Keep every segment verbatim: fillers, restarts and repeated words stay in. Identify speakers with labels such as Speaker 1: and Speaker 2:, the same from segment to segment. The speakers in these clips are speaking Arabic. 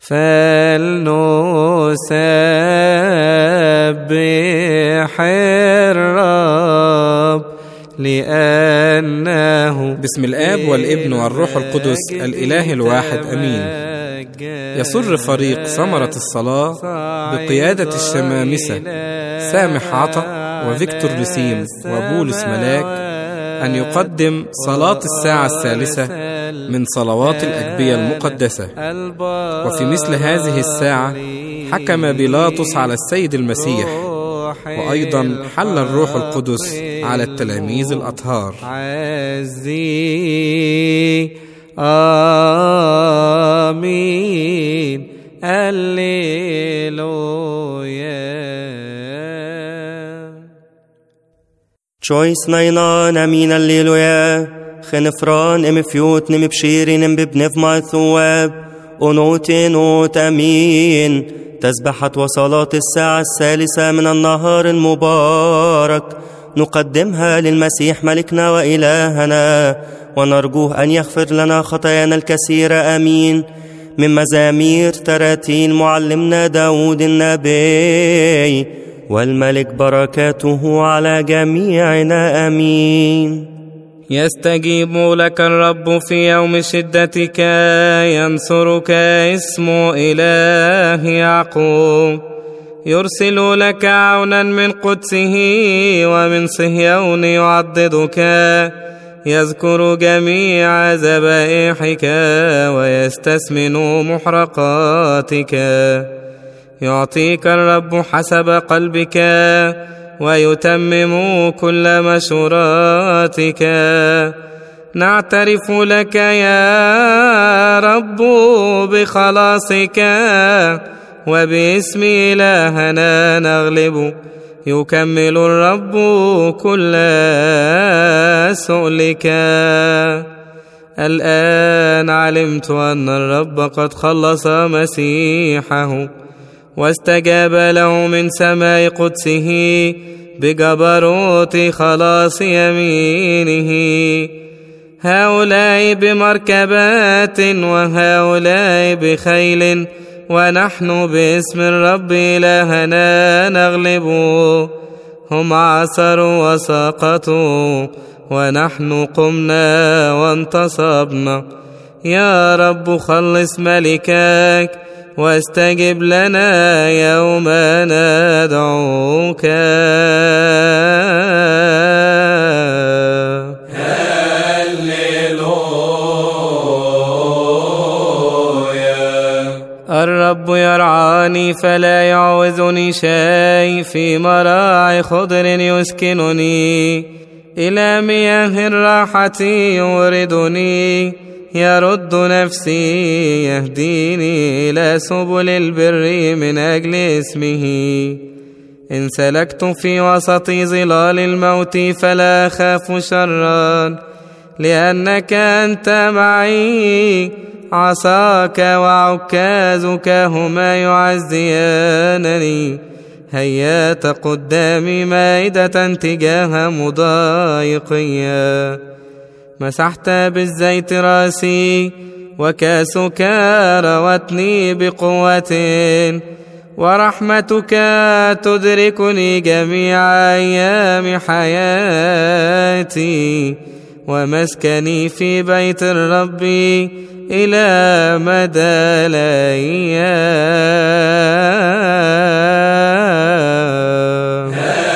Speaker 1: فلنسبح الرب لأنه
Speaker 2: بسم الآب والابن والروح القدس الإله الواحد أمين. يسر فريق ثمرة الصلاة بقيادة الشمامسة سامح عطا وفيكتور رسيم وبولس ملاك أن يقدم صلاة الساعة الثالثة من صلوات الأجبية المقدسة. وفي مثل هذه الساعة حكم بيلاطس على السيد المسيح، وأيضا حل الروح القدس على التلاميذ الأطهار.
Speaker 1: عزي آمين الليلويا.
Speaker 3: Choice nainan amin alleluia. خنفران ام فيوت نم بشيرين ام ببنف مع الثواب ونوتي نوت امين. تسبحت وصلاة الساعة الثالثة من النهار المبارك نقدمها للمسيح ملكنا وإلهنا، ونرجوه أن يغفر لنا خطايانا الكثيرة آمين. من مزامير تراتيل معلمنا داود النبي، والملك بركاته على جميعنا آمين.
Speaker 1: يستجيب لك الرب في يوم شدتك، ينصرك اسم إله يعقوب. يرسل لك عونا من قدسه ومن صهيون يعضدك. يذكر جميع ذبائحك ويستثمن محرقاتك. يعطيك الرب حسب قلبك ويتمم كل مشوراتك. نعترف لك يا رب بخلاصك، وباسم إلهنا نغلب. يكمل الرب كل سؤلك. الآن علمت أن الرب قد خلص مسيحه، واستجاب له من سماء قدسه بجبروت خلاص يمينه. هؤلاء بمركبات وهؤلاء بخيل، ونحن باسم الرب إلهنا نغلب. هم عثروا وسقطوا ونحن قمنا وانتصبنا. يا رب خلص ملكك واستجب لنا يوم ندعوك. الرب يرعاني فلا يعوزني شيء، في مراعي خضر يسكنني. إلى مياه الراحة يوردني. يرد نفسي يهديني إلى سبل البر من أجل اسمه. إن سلكت في وسط ظلال الموت فلا أخاف شرا، لأنك أنت معي. عصاك وعكازك هما يعزيانني. هيات قدامي مائدة تجاه مضايقيا. مسحت بالزيت راسي وكاسك روتني بقوة. ورحمتك تدركني جميع أيام حياتي، ومسكني في بيت الرب إلى مدى الأيام.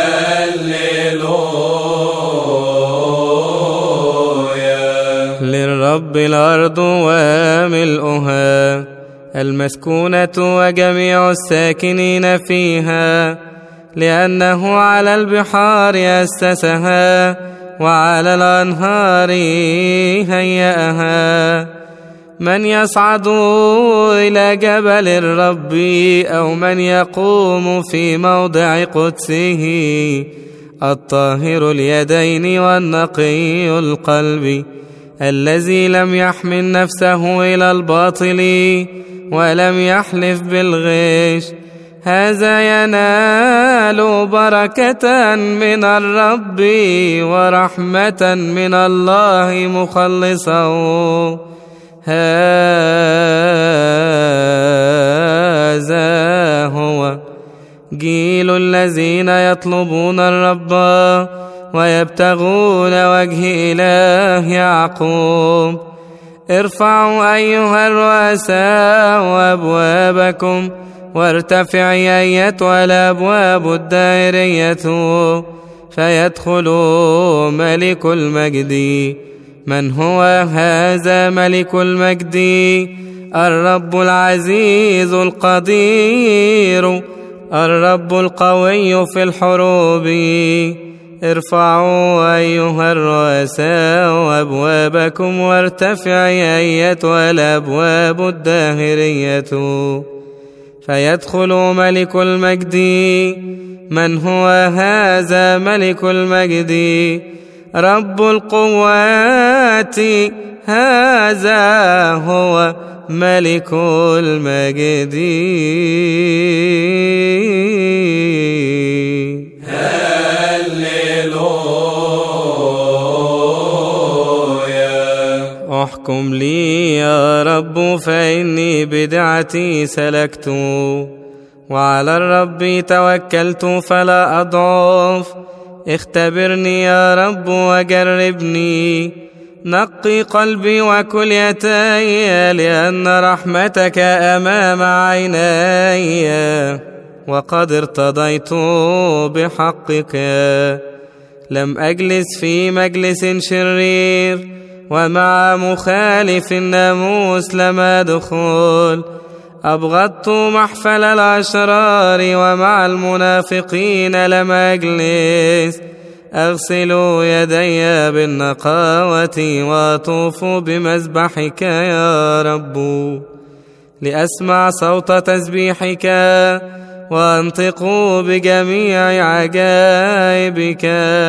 Speaker 1: هللويا. للرب الأرض وملؤها، المسكونة وجميع الساكنين فيها. لأنه على البحار أسسها، وعلى الأنهار هيأها. من يصعد إلى جبل الرب، أو من يقوم في موضع قدسه؟ الطاهر اليدين والنقي القلب، الذي لم يحمل نفسه إلى الباطل ولم يحلف بالغش. هذا ينال بركة من الرب ورحمة من الله مخلصه. هذا جيل الذين يطلبون الرب ويبتغون وجه إله يعقوب. ارفعوا أيها الرؤساء أبوابكم، وارتفعي أيتها الأبواب الدائرية، فيدخل ملك المجد. من هو هذا ملك المجد؟ الرب العزيز القدير، الرب القوي في الحروب. ارفعوا أيها الرؤساء أبوابكم، وارتفعي أيتها الأبواب الداهرية، فيدخل ملك المجد. من هو هذا ملك المجد؟ رب القوات، هذا هو ملك المجد. احكم لي يا رب، فإني بدعتي سلكت، وعلى الرب توكلت فلا أضعف. اختبرني يا رب وجربني، نقي قلبي وكليتي، لأن رحمتك أمام عيني، وقد ارتضيت بحقك. لم أجلس في مجلس شرير، ومع مخالف الناموس لم أدخل. أبغضت محفل الأشرار، ومع المنافقين لم أجلس. أغسل يدي بالنقاوة، وأطوف بمذبحك يا رب، لأسمع صوت تسبيحك، وأنطق بجميع عجائبك.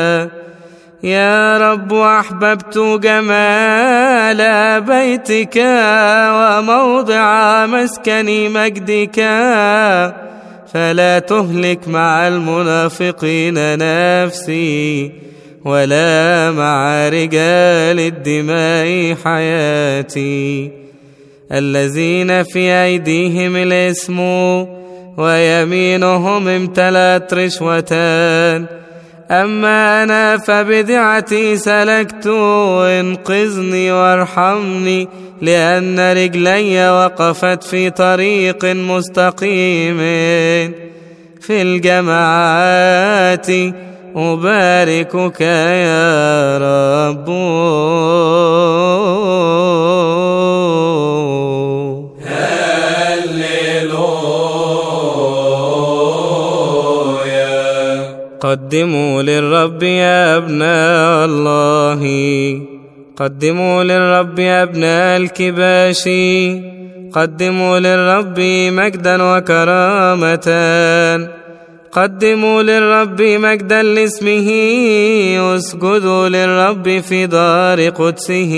Speaker 1: يا رب أحببت جمال بيتك، وموضع مسكن مجدك، فلا تهلك مع المنافقين نفسي، ولا مع رجال الدماء حياتي، الذين في أيديهم الإثم، ويمينهم امتلأت رشوة. أما أنا فبدعتي سلكت، انقذني وارحمني، لأن رجلي وقفت في طريق مستقيم. في الجماعات أباركك يا رب. قدموا للرب يا أبناء الله، قدموا للرب يا أبناء الكباش، قدموا للرب مجدا وكرامة، قدموا للرب مجدا لاسمه، اسجدوا للرب في دار قدسه.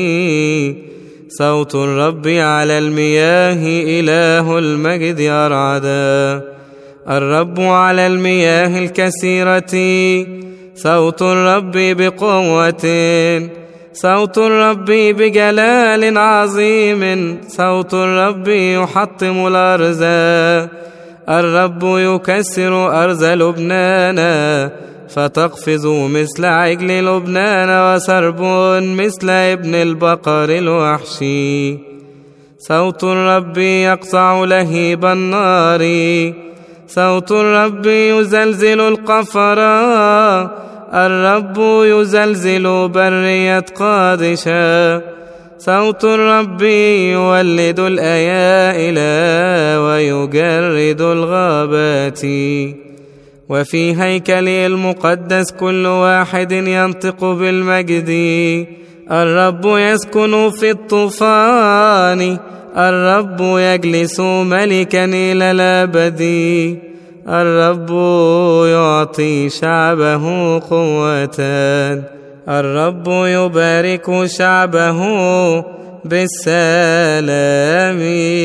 Speaker 1: صوت الرب على المياه، إله المجد أرعدا. الرب على المياه الكثيرة، صوت الرب بقوة، صوت الرب بجلال عظيم، صوت الرب يحطم الأرز. الرب يكسر أرز لبنان، فتقفز مثل عجل لبنان، وسرب مثل ابن البقر الوحشي. صوت الرب يقطع لهيب النار، صوت الرب يزلزل القفرة. الرب يزلزل برية قادشة. صوت الرب يولد الأيائل، ويجرد الغابات. وفي هيكله المقدس كل واحد ينطق بالمجد. الرب يسكن في الطوفان، الرب يجلس ملكا إلى الأبد. الرب يعطي شعبه قوة، الرب يبارك شعبه بالسلام.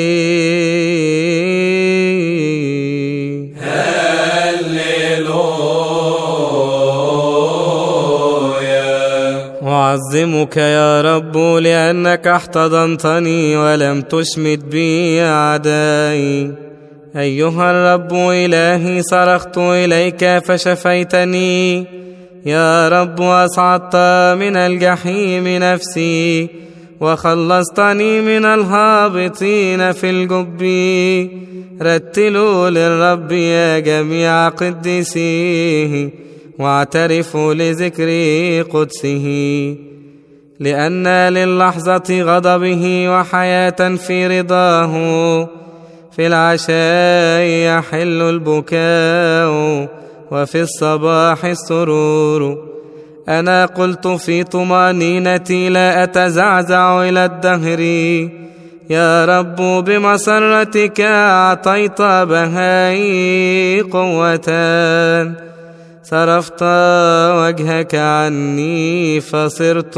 Speaker 1: أعظمك يا رب، لأنك احتضنتني ولم تشمت بي أعدائي. أيها الرب إلهي صرخت إليك فشفيتني. يا رب أصعدت من الجحيم نفسي وخلصتني من الهابطين في الجب. رتلوا للرب يا جميع قديسيه واعترفوا لذكر قدسه. لأن للحظة غضبه وحياة في رضاه، في العشاء يحل البكاء وفي الصباح السرور. أنا قلت في طمأنينتي لا أتزعزع إلى الدهر. يا رب بمسرتك أعطيت بهائي قوة، صرفت وجهك عني فصرت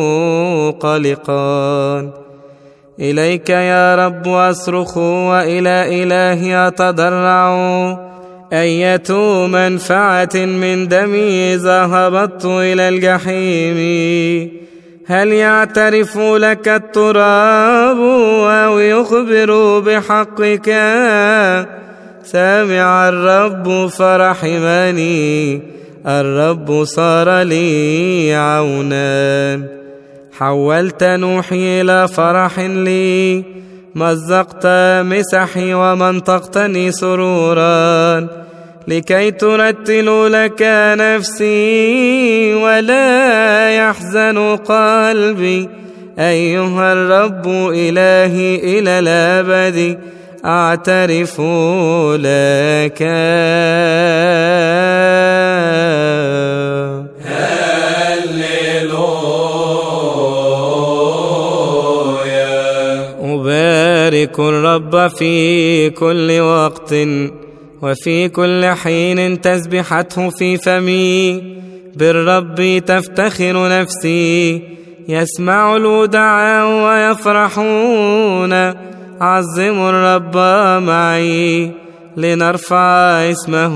Speaker 1: قلقا. إليك يا رب أصرخ وإلى إلهي أتضرع. أية منفعة من دمي إذا هبطت إلى الجحيم؟ هل يعترف لك التراب أو يخبر بحقك؟ سمع الرب فرحمني، الرب صار لي عونا. حولت نوحي إلى فرح لي، مزقت مسحي ومنطقتني سرورا. لكي ترتل لك نفسي ولا يحزن قلبي. أيها الرب إلهي إلى الأبد أعترف لك. أبارك الرب في كل وقت وفي كل حين تسبحته في فمي. بالرب تفتخر نفسي، يسمع الودعاء ويفرحون. عظموا الرب معي لنرفع اسمه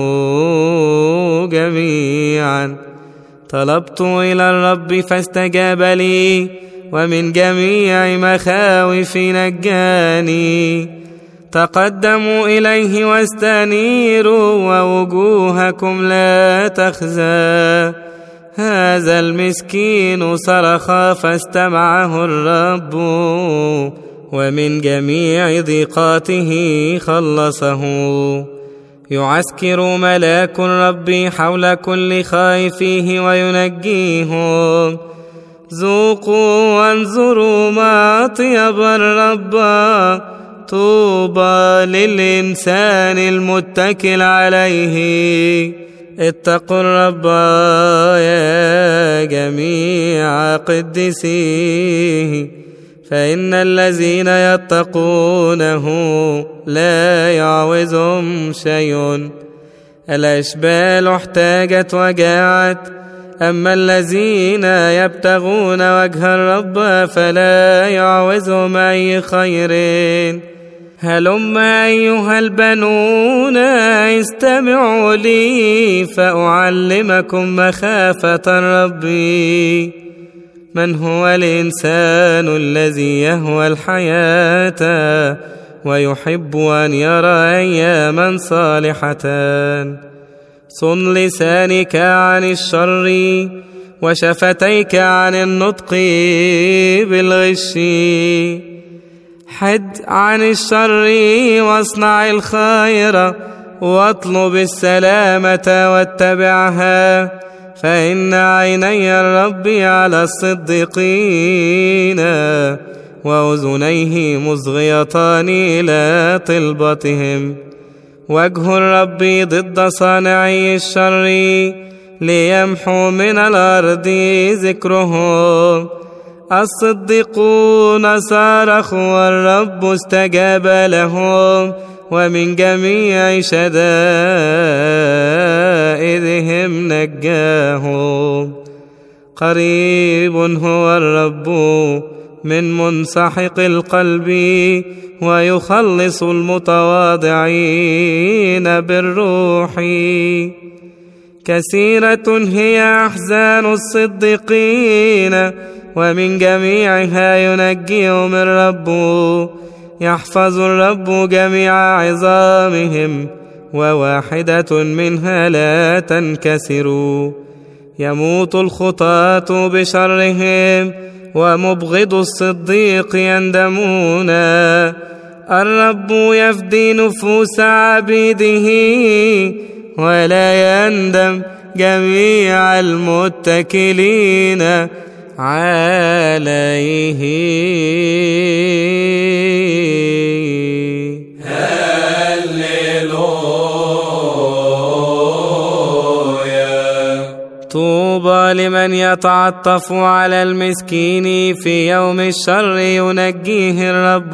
Speaker 1: جميعا. طلبت إلى الرب فاستجاب لي، ومن جميع مخاوفي نجاني. تقدموا إليه واستنيروا ووجوهكم لا تخزى. هذا المسكين صرخ فاستمعه الرب، ومن جميع ضيقاته خلصه. يعسكر ملاك الرب حول كل خائفيه وينجيهم. ذوقوا وانظروا ما أطيب الرب، طوبى للإنسان المتكل عليه. اتقوا الرب يا جميع قدسيه، فإن الذين يتقونه لا يعوزهم شيء. الأشبال احتاجت وجاعت، أما الذين يبتغون وجه الرب فلا يعوزهم أي خير. هلم أيها البنون استمعوا لي فأعلمكم مخافة الرب. من هو الإنسان الذي يهوى الحياة ويحب أن يرى أياما صالحة؟ صن لسانك عن الشر وشفتيك عن النطق بالغش. حد عن الشر واصنع الخير، واطلب السلامة واتبعها. فإن عيني الرب على الصديقين، وأذنيه مصغيتان إلى طلبتهم. وجه الرب ضد صانعي الشر، ليمحو من الأرض ذكرهم. الصديقون صرخوا والرب استجاب لهم، ومن جميع شدائدهم نجاهم. قريب هو الرب من منسحق القلب، ويخلص المتواضعين بالروح. كثيرة هي أحزان الصديقين، ومن جميعها ينجيهم الرب. يحفظ الرب جميع عظامهم، وواحدة منها لا تنكسر. يموت الخطاة بشرهم، ومبغض الصديق يندمون. الرب يفدي نفوس عبيده، ولا يندم جميع المتكلين عليه. طوبى لمن يتعطف على المسكين، في يوم الشر ينجيه الرب.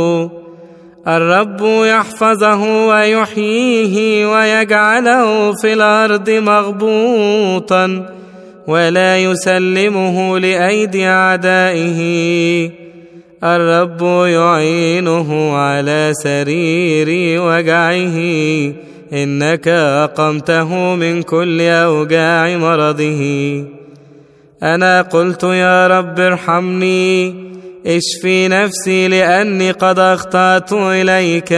Speaker 1: الرب يحفظه ويحييه، ويجعله في الأرض مغبوطا، ولا يسلمه لأيدي أعدائه. الرب يعينه على سرير وجعه، إنك أقمته من كل أوجاع مرضه. أنا قلت يا رب ارحمني، اشفي نفسي لأني قد أخطأت إليك.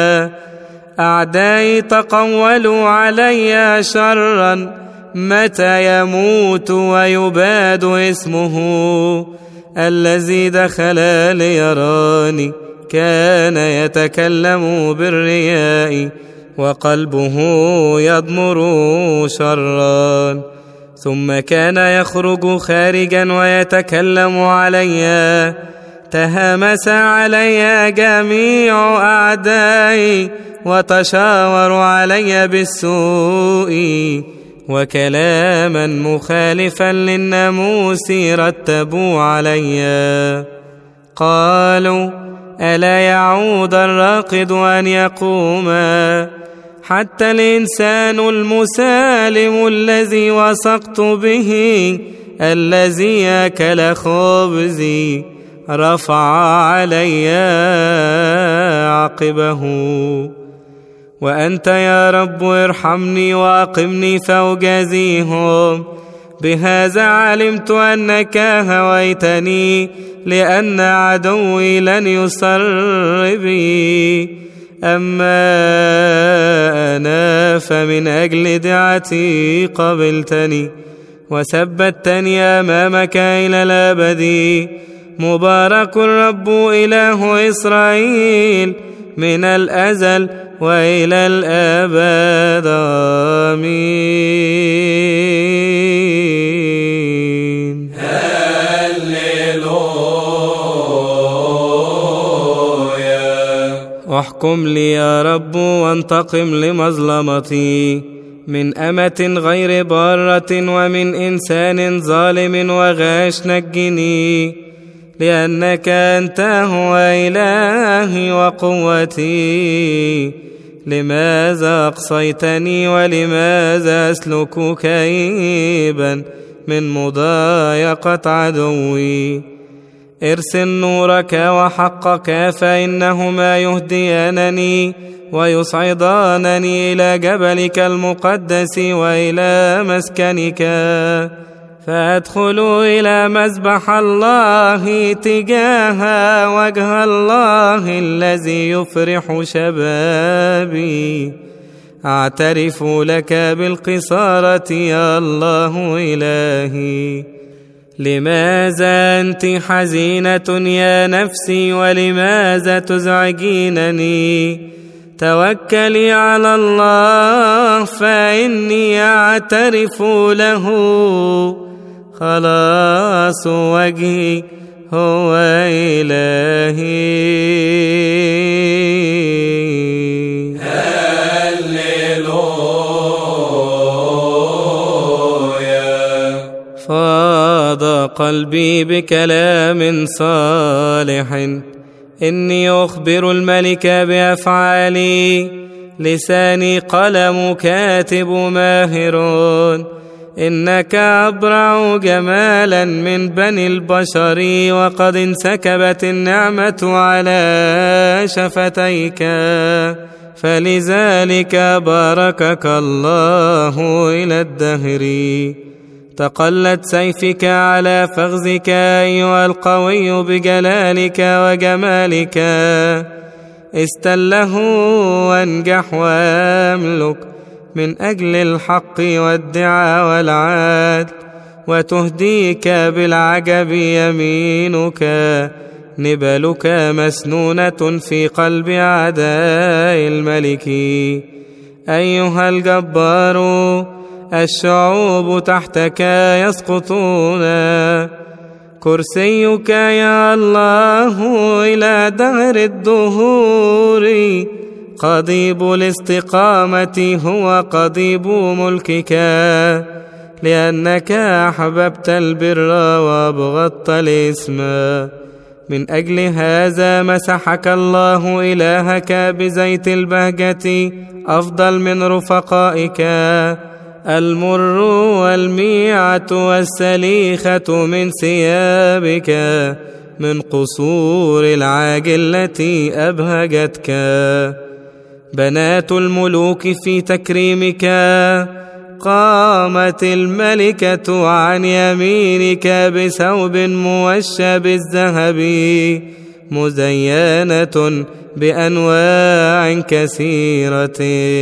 Speaker 1: أعدائي تقولوا علي شرا، متى يموت ويباد اسمه. الذي دخل ليراني كان يتكلم بالرياء، وقلبه يضمر شرا. ثم كان يخرج خارجا ويتكلم علي. تهامس علي جميع أعدائي، وتشاوروا علي بالسوء، وكلاما مخالفا للناموس رتبوا علي. قالوا ألا يعود الراقد أن يقوم؟ حتى الإنسان المسالم الذي وثقت به، الذي أكل خبزي، رفع علي عقبه. وأنت يا رب ارحمني وأقمني فأجازيهم. بهذا علمت أنك هويتني، لأن عدوي لن يصر بي. أما أنا فمن أجل دعتي قبلتني، وثبتني أمامك إلى الأبد. مبارك الرب إله إسرائيل من الأزل وإلى الأبد. آمين. احكم لي يا رب وانتقم لمظلمتي، من أمة غير بارة ومن إنسان ظالم وغاش نجني. لأنك أنت هو إلهي وقوتي. لماذا أقصيتني ولماذا أسلك كئيبا من مضايقة عدوي؟ ارسل نورك وحقك، فإنهما يهديانني ويصعدانني إلى جبلك المقدس وإلى مسكنك. فأدخل إلى مذبح الله تجاه وجه الله الذي يفرح شبابي. أعترف لك بالقصارة يا الله إلهي. لماذا أنت حزينة يا نفسي، ولماذا تزعجينني؟ توكلي على الله، فإني أعترف له. خلاص وجهي هو إلهي. فاض قلبي بكلام صالح، إني أخبر الملك بأفعالي. لساني قلم كاتب ماهر، إنك أبرع جمالا من بني البشر، وقد انسكبت النعمة على شفتيك. فلذلك باركك الله إلى الدهر. تقلت سيفك على فخذك أيها القوي بجلالك وجمالك. استله وانجح واملك من أجل الحق والدعاء والعدل، وتهديك بالعجب يمينك. نبلك مسنونة في قلب أعداء الملك. أيها الجبار الشعوب تحتك يسقطون. كرسيك يا الله إلى دهر الدهور. قضيب الاستقامة هو قضيب ملكك، لأنك أحببت البر وأبغضت الإثم. من أجل هذا مسحك الله إلهك بزيت البهجة أفضل من رفقائك. المر والميعة والسليخة من ثيابك، من قصور العاج التي أبهجتك. بنات الملوك في تكريمك. قامت الملكة عن يمينك بثوب موشى بالذهب، مزينة بأنواع كثيرة.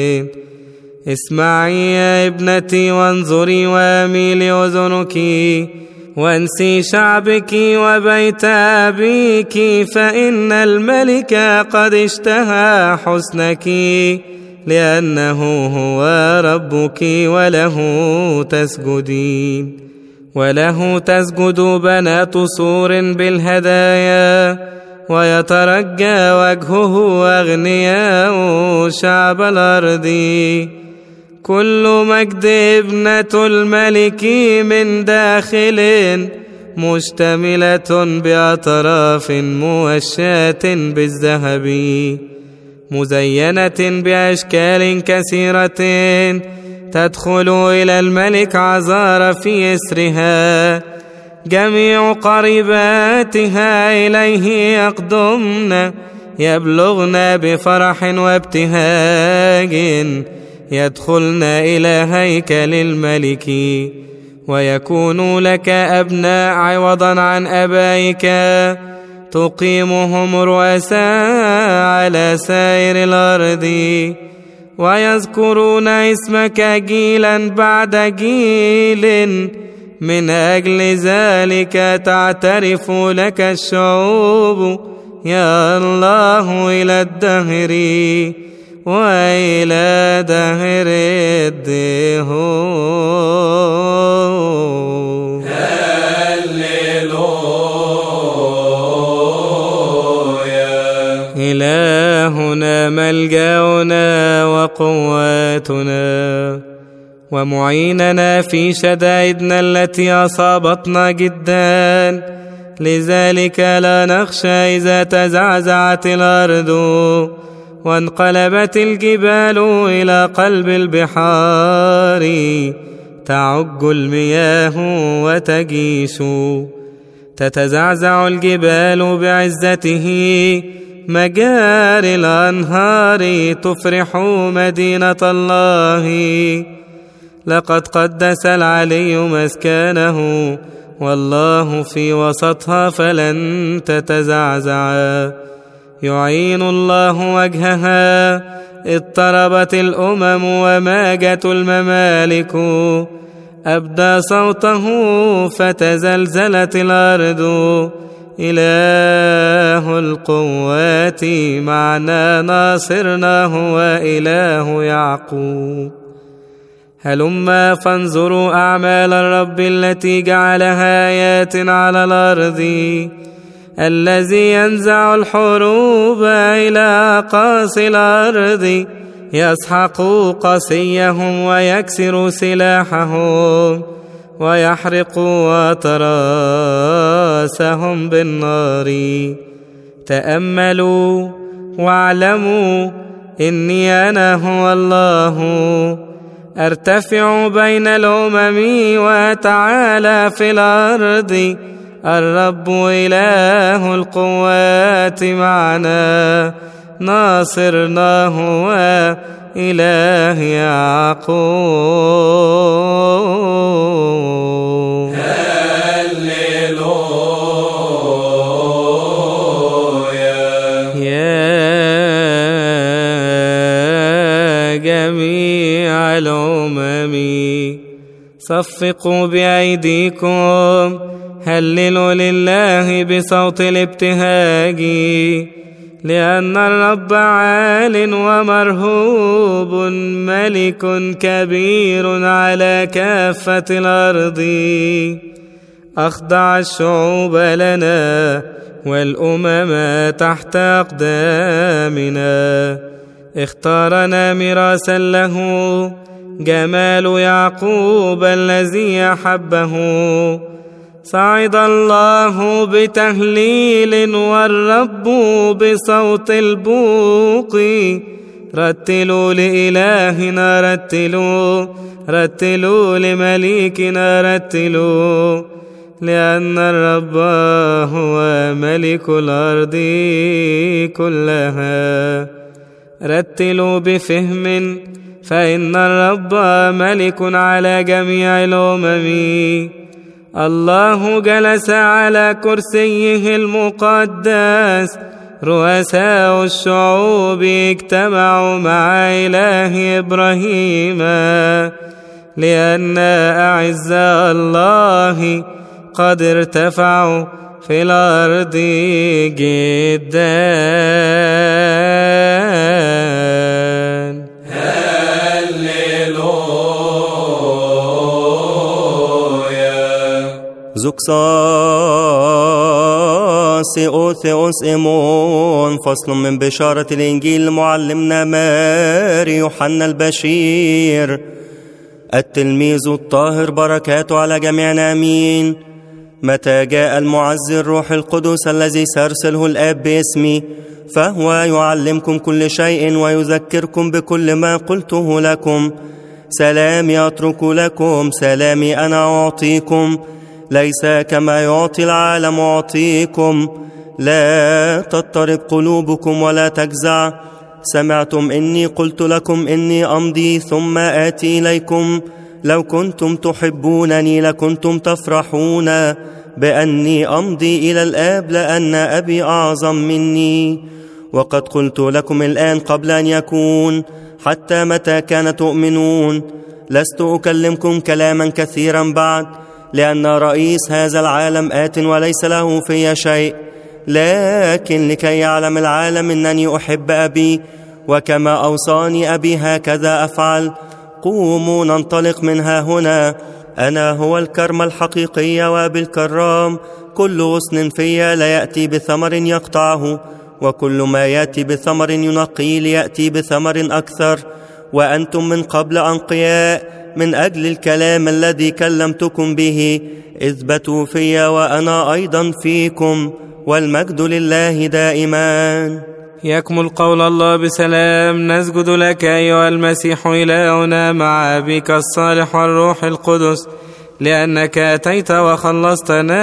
Speaker 1: اسمعي يا ابنتي وانظري واميلي أذنك، وانسي شعبك وبيت أبيك، فإن الملك قد اشتهى حسنك، لأنه هو ربك وله تسجدين. وله تسجد بنات صور بالهدايا، ويترجى وجهه أغنياء شعب الأرض. كل مجد ابنة الملك من داخل، مشتملة بأطراف موشاة بالذهب، مزينة بأشكال كثيرة. تدخل إلى الملك عذار في إسرها، جميع قريباتها إليه يقدمن، يبلغن بفرح وابتهاج، يدخلن إلى هيكل الملك. ويكون لك أبناء عوضا عن أبائك، تقيمهم رؤساء على سائر الأرض، ويذكرون اسمك جيلا بعد جيل. من أجل ذلك تعترف لك الشعوب يا الله إلى الدهر وإلى دهر الدهور. هللويا. إلهنا ملجأنا وقواتنا، ومعيننا في شدائدنا التي أصابتنا جدا. لذلك لا نخشى إذا تزعزعت الأرض وانقلبت الجبال إلى قلب البحار. تعج المياه وتجيش، تتزعزع الجبال بعزته. مجاري الأنهار تفرح مدينة الله. لقد قدس العلي مسكنه، والله في وسطها فلن تتزعزع. يعين الله وجهها، اضطربت الأمم وماجت الممالك. أبدى صوته فتزلزلت الأرض. إله القوات معنا، ناصرنا هو إله يعقوب. هلما فانظروا أعمال الرب التي جعلها آيات على الأرض، الذي ينزع الحروب إلى أقاصي الأرض. يسحق قصيهم ويكسر سلاحهم، ويحرق أطراسهم بالنار. تأملوا واعلموا إني أنا هو الله، أرتفع بين الأمم وأتعالى في الأرض. الرب إله القوات معنا، ناصرنا هو إله يعقوب. صفقوا بأيديكم، هللوا لله بصوت الابتهاج، لأن الرب عال ومرهوب، ملك كبير على كافة الأرض. أخضع الشعوب لنا والأمم تحت أقدامنا، اختارنا ميراثا له، جمال يعقوب الذي أحبه. صعد الله بتهليل والرب بصوت البوق، رتلوا لإلهنا، رتلوا رتلوا لمليكنا، رتلوا، لأن الرب هو ملك الأرض كلها. رتلوا بفهم، فإن الرب ملك على جميع الأمم. الله جلس على كرسيه المقدس، رؤساء الشعوب اجتمعوا مع إله إبراهيم، لأن أعزاء الله قد ارتفعوا في الأرض جدا.
Speaker 3: زوكساس أوثيوس إيمون. فصل من بشارة الإنجيل لمعلمنا ماري يوحنا البشير التلميذ الطاهر، بركاته على جميعنا آمين. متى جاء المعزي الروح القدس الذي سيرسله الآب باسمي، فهو يعلمكم كل شيء ويذكركم بكل ما قلته لكم. سلامي أترك لكم، سلامي أنا أعطيكم، ليس كما يعطي العالم أعطيكم. لا تضطرب قلوبكم ولا تجزع. سمعتم إني قلت لكم إني أمضي ثم آتي إليكم. لو كنتم تحبونني لكنتم تفرحون بأني أمضي إلى الآب، لأن أبي أعظم مني. وقد قلت لكم الآن قبل أن يكون، حتى متى كان تؤمنون. لست أكلمكم كلاما كثيرا بعد، لأن رئيس هذا العالم آت وليس له في شيء. لكن لكي يعلم العالم أنني أحب أبي، وكما أوصاني أبي هكذا أفعل. قوموا ننطلق من ها هنا. أنا هو الكرمة الحقيقية وبالكرام. كل غصن في لا يأتي بثمر يقطعه، وكل ما يأتي بثمر ينقيه ليأتي بثمر أكثر. وأنتم من قبل أنقياء من أجل الكلام الذي كلمتكم به. اثبتوا في وأنا أيضا فيكم، والمجد لله دائما.
Speaker 1: يكمل قول الله بسلام. نسجد لك أيها المسيح إلهنا مع أبيك الصالح والروح القدس، لأنك أتيت وخلصتنا.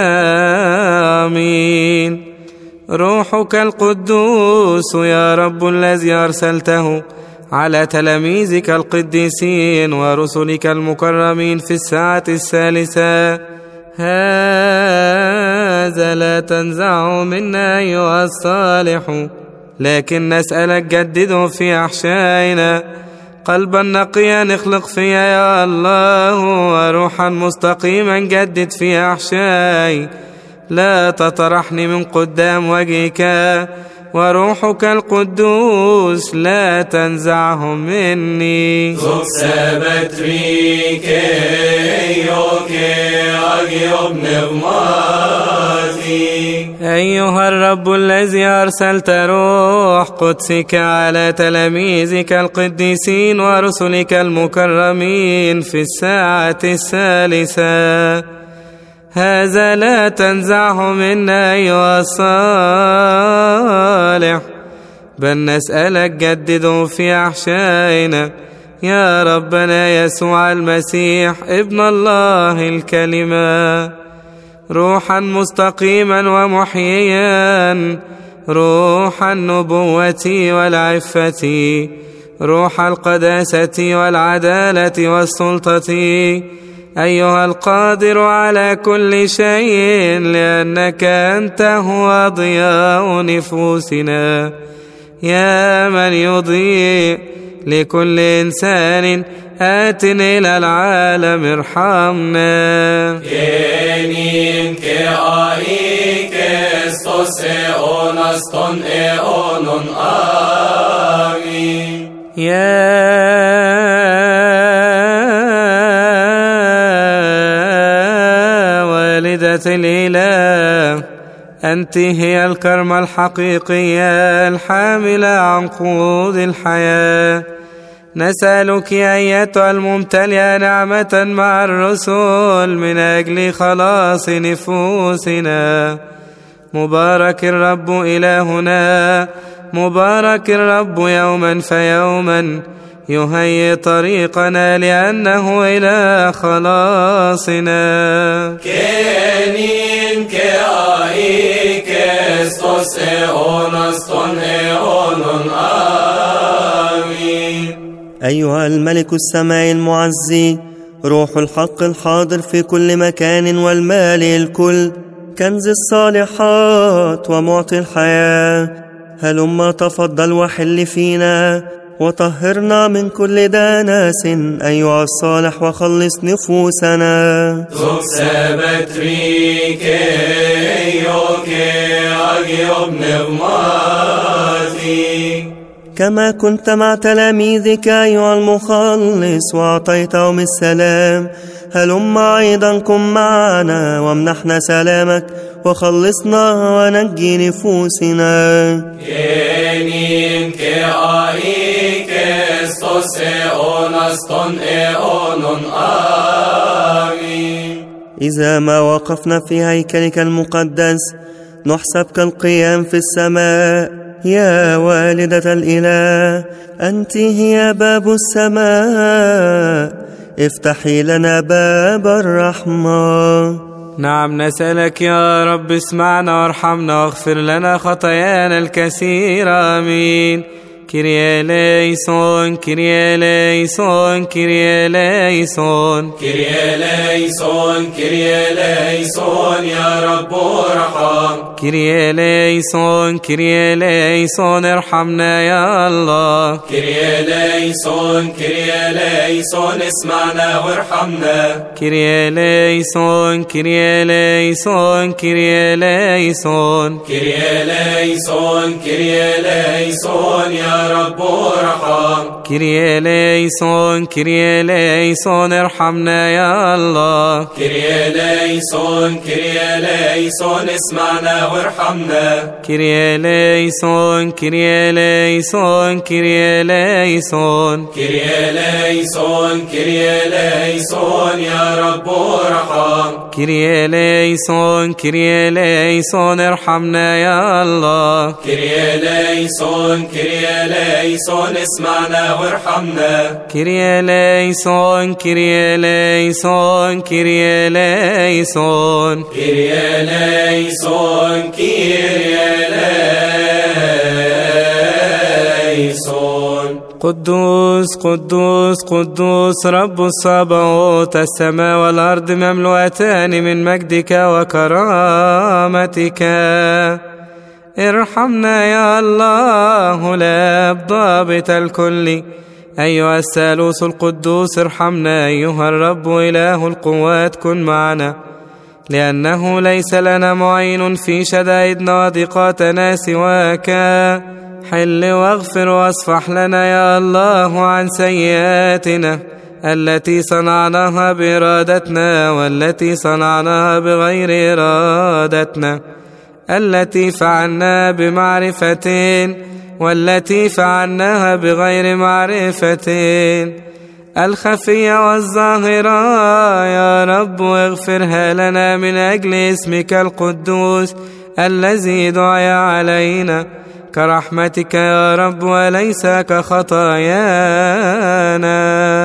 Speaker 1: آمين. روحك القدوس يا رب الذي أرسلته على تلاميذك القديسين ورسلك المكرمين في الساعة الثالثة، هذا لا تنزعه منا أيها الصالح، لكن نسألك جدده في أحشائنا. قلبا نقيا اخلق فيا يا الله، وروحا مستقيما جدد في أحشائي. لا تطرحني من قدام وجهك، وروحك القدوس لا تنزعه مني. أيها الرب الذي أرسلت روح قدسك على تلاميذك القديسين ورسلك المكرمين في الساعة الثالثة، هذا لا تنزعه منا أيها الصالح، بل نسألك جدده في أحشائنا يا ربنا يسوع المسيح ابن الله الكلمة، روحا مستقيما ومحييا، روح النبوة والعفة، روح القداسة والعدالة والسلطة، أيها القادر على كل شيء، لأنك أنت هو ضياء نفوسنا، يا من يضيء لكل إنسان آت إلى العالم ارحمنا.
Speaker 4: Kenin ke ai Kristus eonaston eonon amin.
Speaker 1: يا والدة الإله، أنت هي الكرمة الحقيقية الحاملة عن قود الحياة. نسألك أيتها الممتلئة نعمة مع الرسل من أجل خلاص نفوسنا. مبارك الرب إلهنا، مبارك الرب يوما فيوما، يهيئ طريقنا لأنه إلى خلاصنا.
Speaker 4: Kenin ke ai Kristus eonaston eonon amin.
Speaker 3: أيها الملك السماء المعزي، روح الحق الحاضر في كل مكان والمالئ الكل، كنز الصالحات ومعطي الحياة، هلما تفضل وحل فينا وطهرنا من كل دنس أيها الصالح وخلص نفوسنا.
Speaker 4: Zog sebetrike eyoke agiob nevmati.
Speaker 3: كما كنت مع تلاميذك أيها المخلص وأعطيتهم السلام، هلما أيضا كن معنا وامنحنا سلامك وخلصنا ونجي نفوسنا.
Speaker 4: Kenin ke ai Kristus eonaston eonon amin.
Speaker 3: إذا ما وقفنا في هيكلك المقدس نحسب كالقيام في السماء. يا والدة الإله، أنت هي باب السماء، افتحي لنا باب الرحمة.
Speaker 1: نعم نسألك يا رب، اسمعنا وارحمنا واغفر لنا خطايانا الكثيرة. آمين. كيريا ليسون كيريا ليسون كيريا ليسون
Speaker 4: كيريا ليسون كيريا ليسون يا رب ارحم.
Speaker 1: كيريا ليسون كيريا ليسون ارحمنا يا الله.
Speaker 4: كيريا ليسون كيريا ليسون اسمعنا وارحمنا.
Speaker 1: كيريا ليسون كيريا ليسون كيريا ليسون
Speaker 4: كيريا ليسون كيريا ليسون يا رب ارحم.
Speaker 1: كيريا ليسون كيريا ليسون ارحمنا يا الله.
Speaker 4: كيريا ليسون كيريا ليسون اسمعنا وارحمنا.
Speaker 1: كيريا ليسون كيريا ليسون كيريا ليسون
Speaker 4: كيريا ليسون كيريا ليسون يا رب ارحم.
Speaker 1: كيريا ليسون كيريا ليسون ارحمنا يا الله.
Speaker 4: كيريا ليسون كيريا ليسون اسمعنا وارحمنا.
Speaker 1: كيريا ليسون كيريا ليسون كيريا ليسون
Speaker 4: كيريا ليسون كيريا ليسون.
Speaker 1: قدوس قدوس قدوس رب الصباوت، السماء والأرض مملوءتان من مجدك وكرامتك. ارحمنا يا الله الآب ضابط الكل، أيها الثالوث القدوس ارحمنا. أيها الرب إله القوات كن معنا، لأنه ليس لنا معين في شدائدنا وضيقاتنا سواك. حل واغفر واصفح لنا يا الله عن سيئاتنا التي صنعناها بإرادتنا والتي صنعناها بغير إرادتنا، التي فعلنا بمعرفة والتي فعلناها بغير معرفة، الخفية والظاهرة. يا رب اغفرها لنا من أجل اسمك القدوس الذي دعي علينا كرحمتك يا رب وليس كخطايانا.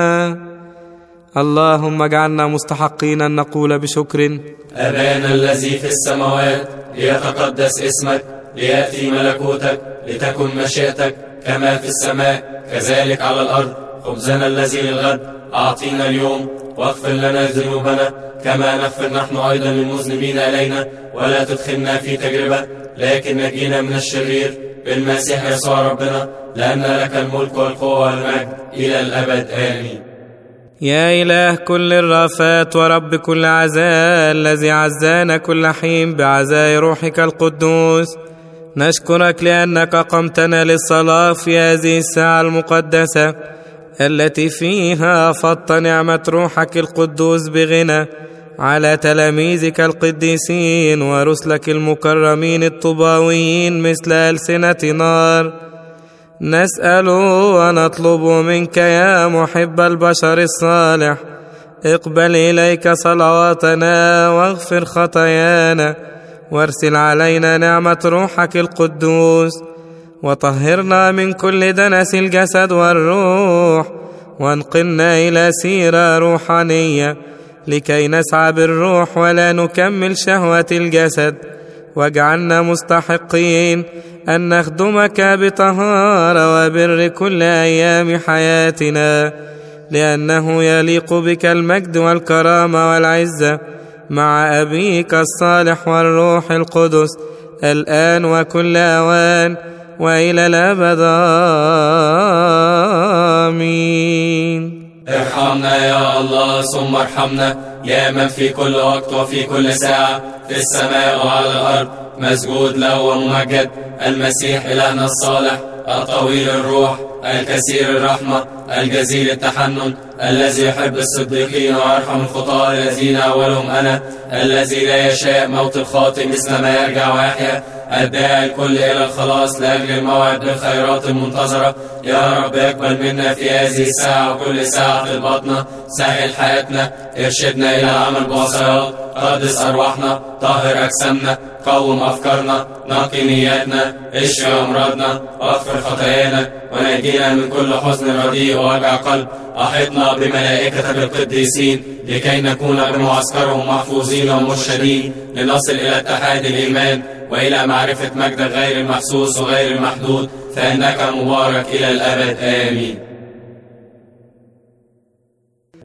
Speaker 1: اللهم اجعلنا مستحقين أن نقول بشكر:
Speaker 4: أبانا الذي في السماوات، ليتقدس اسمك، ليأتي ملكوتك، لتكن مشيئتك كما في السماء كذلك على الأرض. خبزنا الذي للغد أعطينا اليوم، واغفر لنا ذنوبنا كما نغفر نحن أيضا للمذنبين إلينا، ولا تدخلنا في تجربة لكن نجينا من الشرير، بالمسيح يسوع ربنا. لأن لك الملك والقوة والمجد إلى الأبد آمين.
Speaker 1: يا إله كل الرافات ورب كل عزاء، الذي عزانا كل حين بعزاء روحك القدوس، نشكرك لأنك قمتنا للصلاة في هذه الساعة المقدسة التي فيها فضت نعمة روحك القدوس بغنى على تلاميذك القديسين ورسلك المكرمين الطباويين مثل ألسنة نار. نسأل ونطلب منك يا محب البشر الصالح، اقبل إليك صلواتنا واغفر خطايانا، وارسل علينا نعمة روحك القدوس، وطهرنا من كل دنس الجسد والروح، وانقلنا إلى سيرة روحانية لكي نسعى بالروح ولا نكمل شهوة الجسد، واجعلنا مستحقين أن نخدمك بطهارة وبر كل أيام حياتنا، لأنه يليق بك المجد والكرامة والعزة مع أبيك الصالح والروح القدس الآن وكل أوان وإلى الأبد آمين.
Speaker 4: ارحمنا يا الله ثم ارحمنا، يا من في كل وقت وفي كل ساعة في السماء وعلى الأرض مسجود له وممجد، المسيح إلهنا الصالح الطويل الروح الكثير الرحمة الجزيل التحنن، الذي يحب الصديقين ويرحم الخطاة الذين أولهم أنا، الذي لا يشاء موت الخاطئ مثل ما يرجع ويحيا، الداعي الكل إلى الخلاص لأجل الموعد بالخيرات المنتظرة. يا رب اقبل منا في هذه الساعة وكل ساعة طلباتنا، سهل حياتنا، ارشدنا إلى العمل بوصاياك، قدس أرواحنا، طهر أجسامنا، قوم أفكارنا، نقي نياتنا، اشفي أمراضنا، واغفر خطايانا، ونجينا من كل حزن رديء ووجع قلب. أحطنا بملائكتك القديسين لكي نكون بمعسكرهم محفوظين ومرشدين، لنصل إلى اتحاد الإيمان وإلى معرفة مجدك غير المحسوس وغير المحدود، فإنك مبارك إلى الأبد آمين.